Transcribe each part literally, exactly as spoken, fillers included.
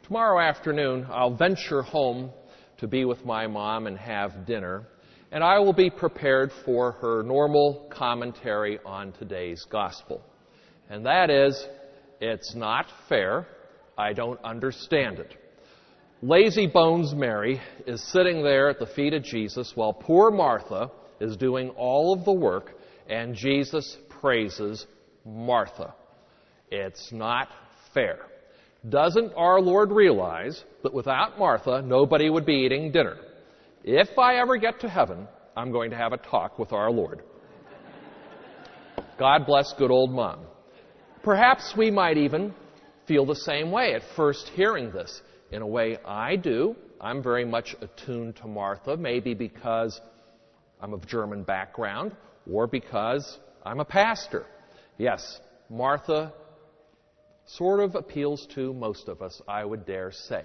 tomorrow afternoon I'll venture home to be with my mom and have dinner, and I will be prepared for her normal commentary on today's gospel. And that is, it's not fair. I don't understand it. Lazy Bones Mary is sitting there at the feet of Jesus while poor Martha is doing all of the work, and Jesus praises Martha. It's not fair. Doesn't our Lord realize that without Martha, nobody would be eating dinner? If I ever get to heaven, I'm going to have a talk with our Lord. God bless good old Mom. Perhaps we might even feel the same way at first hearing this. In a way, I do. I'm very much attuned to Martha, maybe because I'm of German background or because I'm a pastor. Yes, Martha sort of appeals to most of us, I would dare say.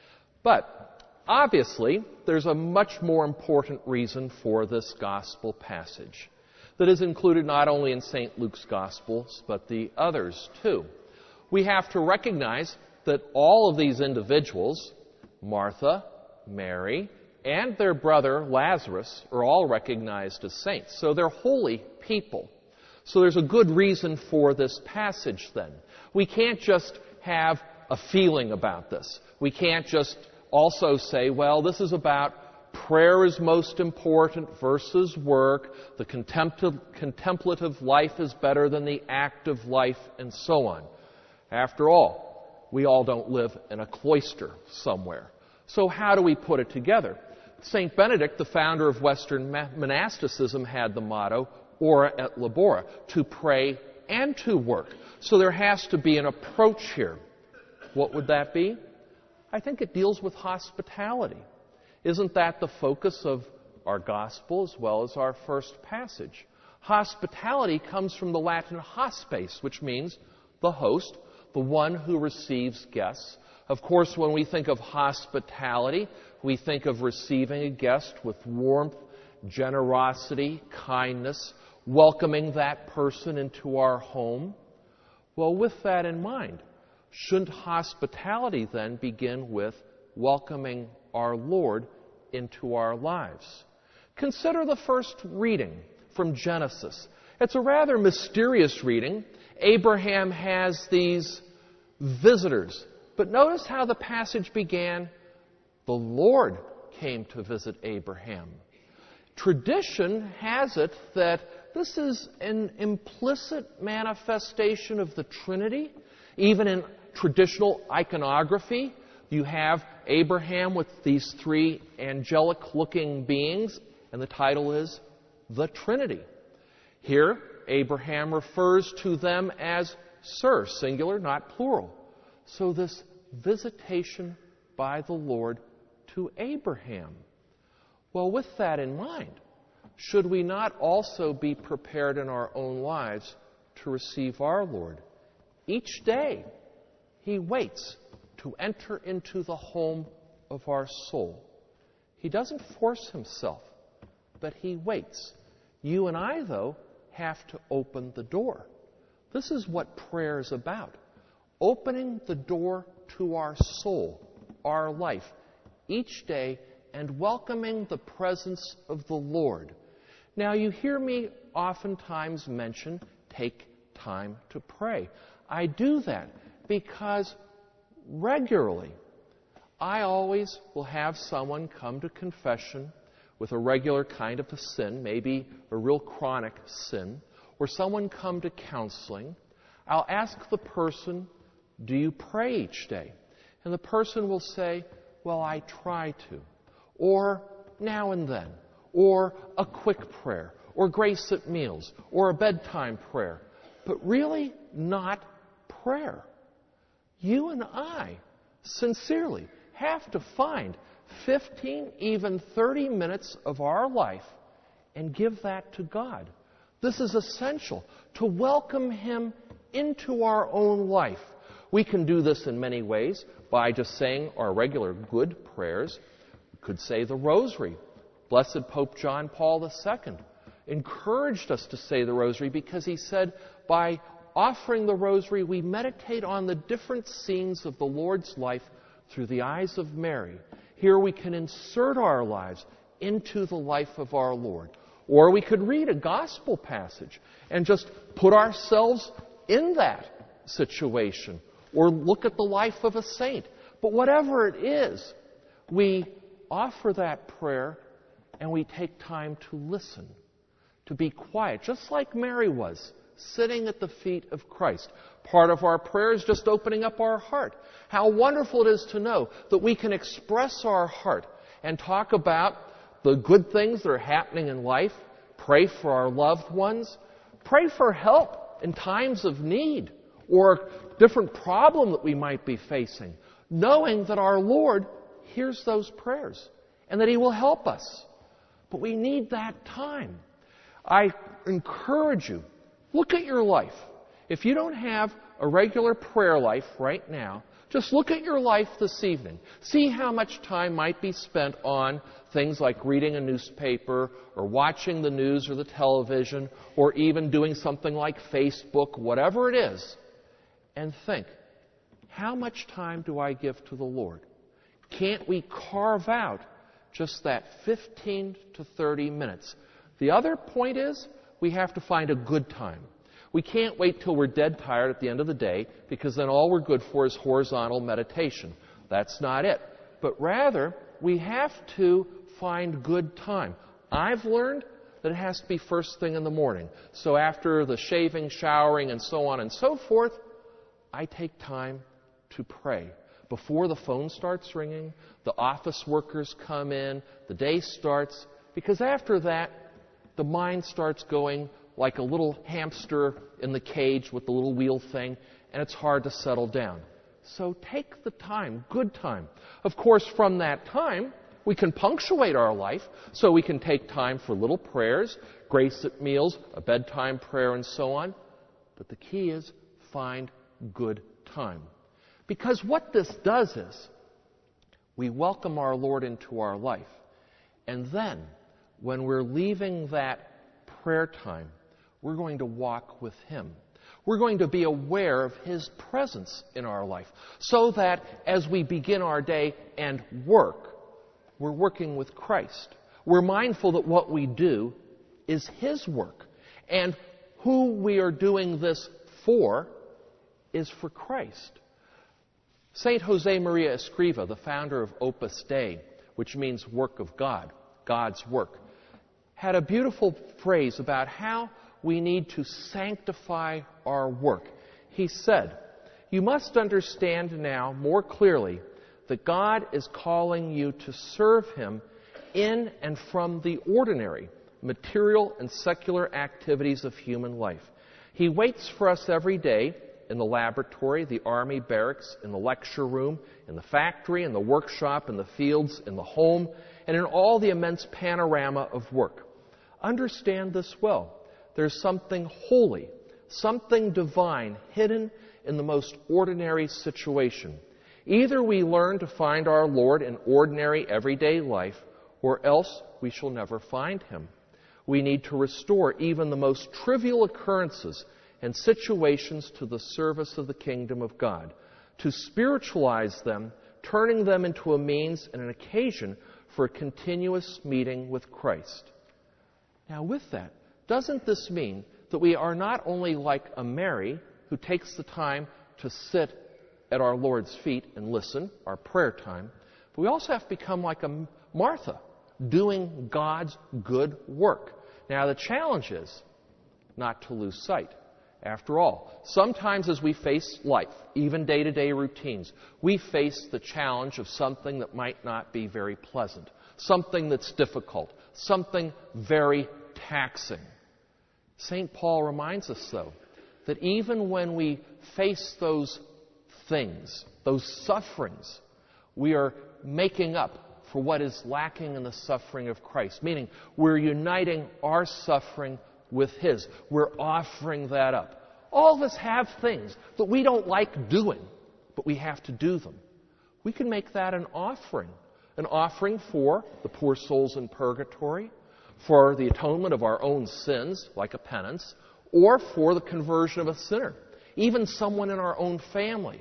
But obviously, there's a much more important reason for this gospel passage that is included not only in Saint Luke's Gospels, but the others too. We have to recognize that all of these individuals, Martha, Mary, and their brother Lazarus, are all recognized as saints. So they're holy people. So there's a good reason for this passage then. We can't just have a feeling about this. We can't just also say, well, this is about prayer is most important versus work. The contemplative, contemplative life is better than the active life, and so on. After all, we all don't live in a cloister somewhere. So how do we put it together? Saint Benedict, the founder of Western monasticism, had the motto, ora et labora, to pray and to work. So there has to be an approach here. What would that be? I think it deals with hospitality. Isn't that the focus of our gospel as well as our first passage? Hospitality comes from the Latin hospes, which means the host, the one who receives guests. Of course, when we think of hospitality, we think of receiving a guest with warmth, generosity, kindness, welcoming that person into our home. Well, with that in mind, shouldn't hospitality then begin with welcoming our Lord into our lives? Consider the first reading from Genesis. It's a rather mysterious reading. Abraham has these visitors. But notice how the passage began. The Lord came to visit Abraham. Tradition has it that this is an implicit manifestation of the Trinity. Even in traditional iconography, you have Abraham with these three angelic-looking beings, and the title is the Trinity. Here, Abraham refers to them as Sir, singular, not plural. So this visitation by the Lord to Abraham. Well, with that in mind, should we not also be prepared in our own lives to receive our Lord? Each day, He waits to enter into the home of our soul. He doesn't force Himself, but He waits. You and I, though, have to open the door. This is what prayer is about. Opening the door to our soul, our life, each day, and welcoming the presence of the Lord. Now, you hear me oftentimes mention, take time to pray. I do that because regularly, I always will have someone come to confession with a regular kind of a sin, maybe a real chronic sin, or someone come to counseling. I'll ask the person, do you pray each day? And the person will say, well, I try to. Or now and then. Or a quick prayer. Or grace at meals. Or a bedtime prayer. But really not prayer. You and I, sincerely, have to find fifteen, even thirty minutes of our life and give that to God. This is essential to welcome Him into our own life. We can do this in many ways by just saying our regular good prayers. We could say the Rosary. Blessed Pope John Paul the Second encouraged us to say the Rosary because he said by offering the Rosary we meditate on the different scenes of the Lord's life through the eyes of Mary. Here we can insert our lives into the life of our Lord. Or we could read a gospel passage and just put ourselves in that situation. Or look at the life of a saint. But whatever it is, we offer that prayer and we take time to listen, to be quiet, just like Mary was, sitting at the feet of Christ. Part of our prayer is just opening up our heart. How wonderful it is to know that we can express our heart and talk about the good things that are happening in life, pray for our loved ones, pray for help in times of need or different problem that we might be facing, knowing that our Lord hears those prayers and that He will help us. But we need that time. I encourage you, look at your life. If you don't have a regular prayer life right now, just look at your life this evening. See how much time might be spent on things like reading a newspaper or watching the news or the television or even doing something like Facebook, whatever it is, and think, how much time do I give to the Lord? Can't we carve out just that fifteen to thirty minutes? The other point is we have to find a good time. We can't wait till we're dead tired at the end of the day, because then all we're good for is horizontal meditation. That's not it. But rather, we have to find good time. I've learned that it has to be first thing in the morning. So after the shaving, showering, and so on and so forth, I take time to pray. Before the phone starts ringing, the office workers come in, the day starts, because after that, the mind starts going like a little hamster in the cage with the little wheel thing, and it's hard to settle down. So take the time, good time. Of course, from that time, we can punctuate our life, so we can take time for little prayers, grace at meals, a bedtime prayer, and so on. But the key is find good time. Because what this does is, we welcome our Lord into our life. And then, when we're leaving that prayer time, we're going to walk with Him. We're going to be aware of His presence in our life, so that as we begin our day and work, we're working with Christ. We're mindful that what we do is His work. And who we are doing this for is for Christ. Saint Jose Maria Escriva, the founder of Opus Dei, which means work of God, God's work, had a beautiful phrase about how we need to sanctify our work. He said, "You must understand now more clearly that God is calling you to serve Him in and from the ordinary, material and secular activities of human life. He waits for us every day in the laboratory, the army barracks, in the lecture room, in the factory, in the workshop, in the fields, in the home, and in all the immense panorama of work. Understand this well. There's something holy, something divine hidden in the most ordinary situation. Either we learn to find our Lord in ordinary, everyday life, or else we shall never find Him. We need to restore even the most trivial occurrences and situations to the service of the kingdom of God, to spiritualize them, turning them into a means and an occasion for a continuous meeting with Christ." Now with that, doesn't this mean that we are not only like a Mary who takes the time to sit at our Lord's feet and listen, our prayer time, but we also have to become like a Martha, doing God's good work. Now the challenge is not to lose sight. After all, sometimes as we face life, even day-to-day routines, we face the challenge of something that might not be very pleasant, something that's difficult, something very taxing. Saint Paul reminds us, though, that even when we face those things, those sufferings, we are making up for what is lacking in the suffering of Christ, meaning we're uniting our suffering with His. We're offering that up. All of us have things that we don't like doing, but we have to do them. We can make that an offering. An offering for the poor souls in purgatory, for the atonement of our own sins, like a penance, or for the conversion of a sinner, even someone in our own family.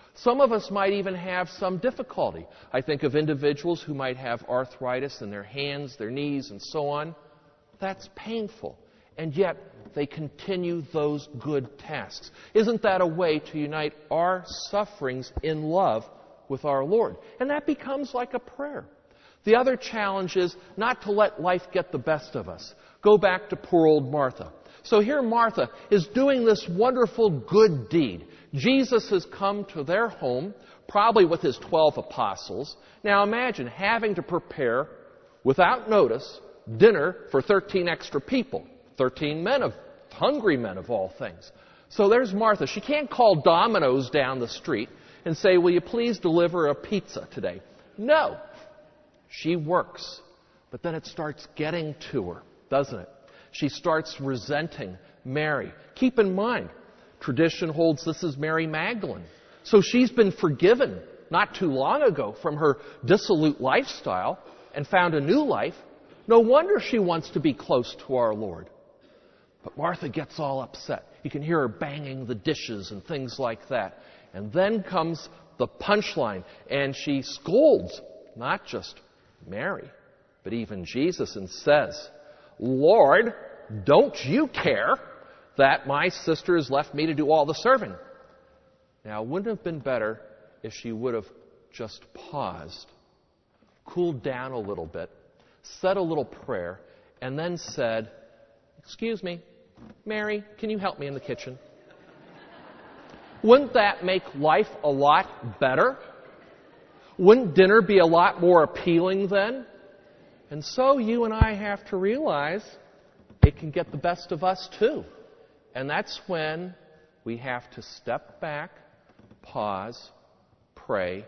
Some of us might even have some difficulty. I think of individuals who might have arthritis in their hands, their knees, and so on. That's painful. And yet, they continue those good tasks. Isn't that a way to unite our sufferings in love with our Lord? And that becomes like a prayer. The other challenge is not to let life get the best of us. Go back to poor old Martha. So here Martha is doing this wonderful good deed. Jesus has come to their home, probably with his twelve apostles. Now imagine having to prepare, without notice, dinner for thirteen extra people. thirteen men of, hungry men of all things. So there's Martha. She can't call Domino's down the street and say, will you please deliver a pizza today? No. She works. But then it starts getting to her, doesn't it? She starts resenting Mary. Keep in mind, tradition holds this is Mary Magdalene. So she's been forgiven not too long ago from her dissolute lifestyle and found a new life. No wonder she wants to be close to our Lord. But Martha gets all upset. You can hear her banging the dishes and things like that. And then comes the punchline, and she scolds not just Mary, but even Jesus, and says, Lord, don't you care that my sister has left me to do all the serving? Now, wouldn't it have been better if she would have just paused, cooled down a little bit, said a little prayer, and then said, excuse me, Mary, can you help me in the kitchen? Wouldn't that make life a lot better? Wouldn't dinner be a lot more appealing then? And so you and I have to realize it can get the best of us too. And that's when we have to step back, pause, pray,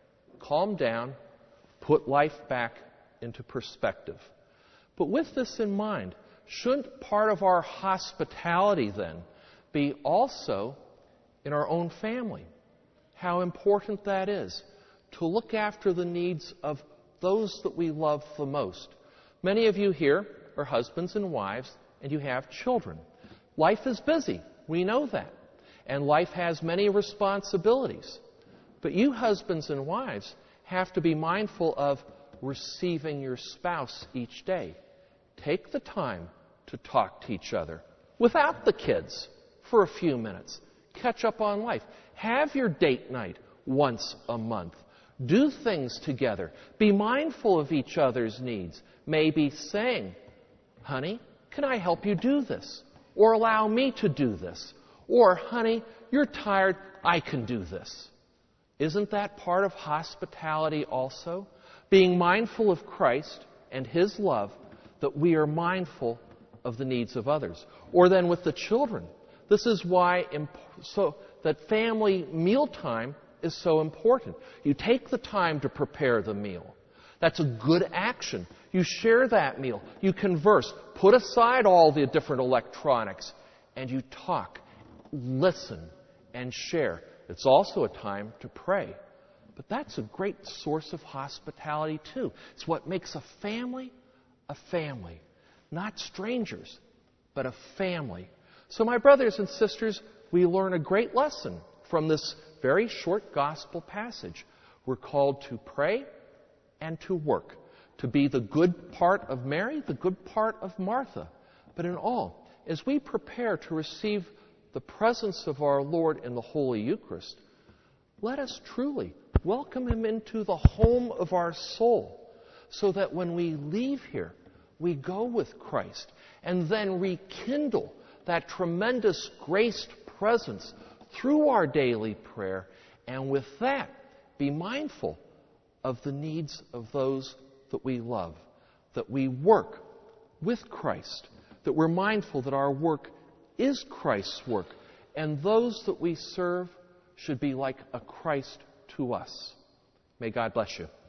calm down, put life back into perspective. But with this in mind, shouldn't part of our hospitality then be also in our own family? How important that is to look after the needs of those that we love the most. Many of you here are husbands and wives, and you have children. Life is busy. We know that. And life has many responsibilities. But you husbands and wives have to be mindful of receiving your spouse each day. Take the time to talk to each other without the kids for a few minutes. Catch up on life. Have your date night once a month. Do things together. Be mindful of each other's needs. Maybe saying, honey, can I help you do this? Or allow me to do this? Or, honey, you're tired, I can do this. Isn't that part of hospitality also? Being mindful of Christ and His love, that we are mindful of the needs of others. Or then with the children. This is why imp- so that family mealtime is so important. You take the time to prepare the meal. That's a good action. You share that meal. You converse. Put aside all the different electronics. And you talk, listen, and share. It's also a time to pray. But that's a great source of hospitality too. It's what makes a family a family. Not strangers, but a family. So my brothers and sisters, we learn a great lesson from this very short gospel passage. We're called to pray and to work, to be the good part of Mary, the good part of Martha. But in all, as we prepare to receive the presence of our Lord in the Holy Eucharist, let us truly welcome Him into the home of our soul, so that when we leave here, we go with Christ and then rekindle that tremendous graced presence through our daily prayer, and with that, be mindful of the needs of those that we love, that we work with Christ, that we're mindful that our work is Christ's work, and those that we serve should be like a Christ to us. May God bless you.